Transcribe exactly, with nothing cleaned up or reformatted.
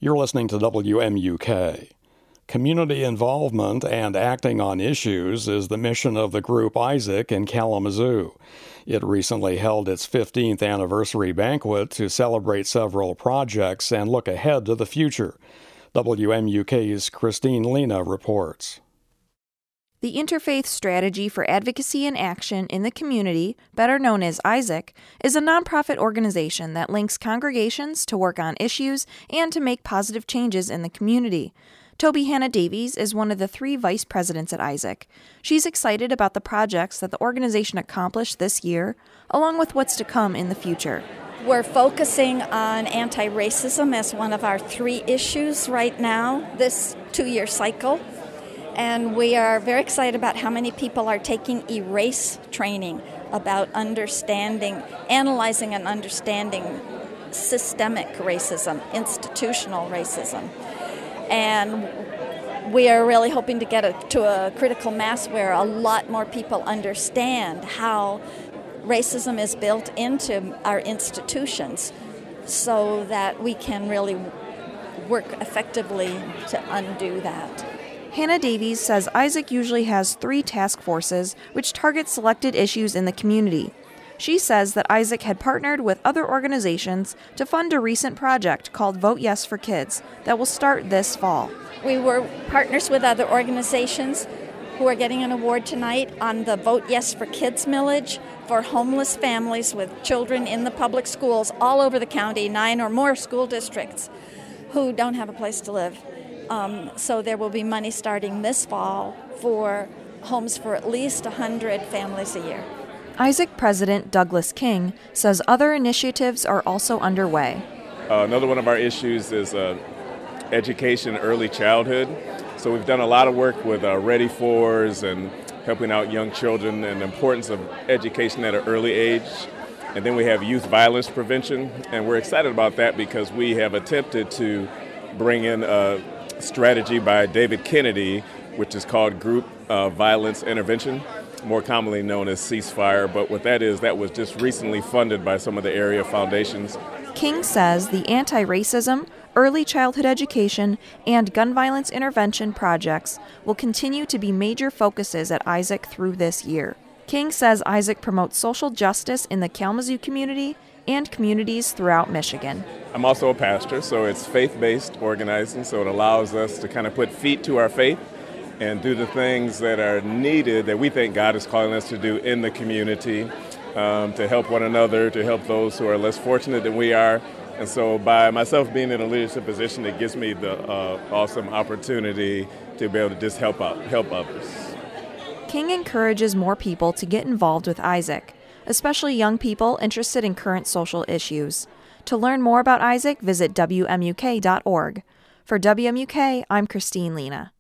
You're listening to W M U K. Community involvement and acting on issues is the mission of the group Isaac in Kalamazoo. It recently held its fifteenth anniversary banquet to celebrate several projects and look ahead to the future. W M U K's Christine Lena reports. The Interfaith Strategy for Advocacy and Action in the Community, better known as Isaac, is a nonprofit organization that links congregations to work on issues and to make positive changes in the community. Toby Hannah Davies is one of the three vice presidents at Isaac. She's excited about the projects that the organization accomplished this year, along with what's to come in the future. We're focusing on anti-racism as one of our three issues right now, this two-year cycle. And we are very excited about how many people are taking ERACE training about understanding, analyzing and understanding systemic racism, institutional racism. And we are really hoping to get a, to a critical mass where a lot more people understand how racism is built into our institutions so that we can really work effectively to undo that. Hannah Davies says Isaac usually has three task forces which target selected issues in the community. She says that Isaac had partnered with other organizations to fund a recent project called Vote Yes for Kids that will start this fall. We were partners with other organizations who are getting an award tonight on the Vote Yes for Kids millage for homeless families with children in the public schools all over the county, nine or more school districts, who don't have a place to live. Um, so there will be money starting this fall for homes for at least one hundred families a year. Isaac President Douglas King says other initiatives are also underway. Uh, another one of our issues is uh, education, early childhood. So we've done a lot of work with uh, Ready Fours and helping out young children and the importance of education at an early age. And then we have youth violence prevention, and we're excited about that because we have attempted to bring in a strategy by David Kennedy, which is called Group uh, Violence Intervention, more commonly known as Ceasefire. But what that is, that was just recently funded by some of the area foundations. King says the anti-racism, early childhood education, and gun violence intervention projects will continue to be major focuses at Isaac through this year. King says Isaac promotes social justice in the Kalamazoo community and communities throughout Michigan. I'm also a pastor, so it's faith-based organizing, so it allows us to kind of put feet to our faith and do the things that are needed that we think God is calling us to do in the community, um, to help one another, to help those who are less fortunate than we are. And so by myself being in a leadership position, it gives me the uh, awesome opportunity to be able to just help out, help others. King encourages more people to get involved with Isaac, especially young people interested in current social issues. To learn more about Isaac, visit W M U K dot org. For W M U K, I'm Christine Lena.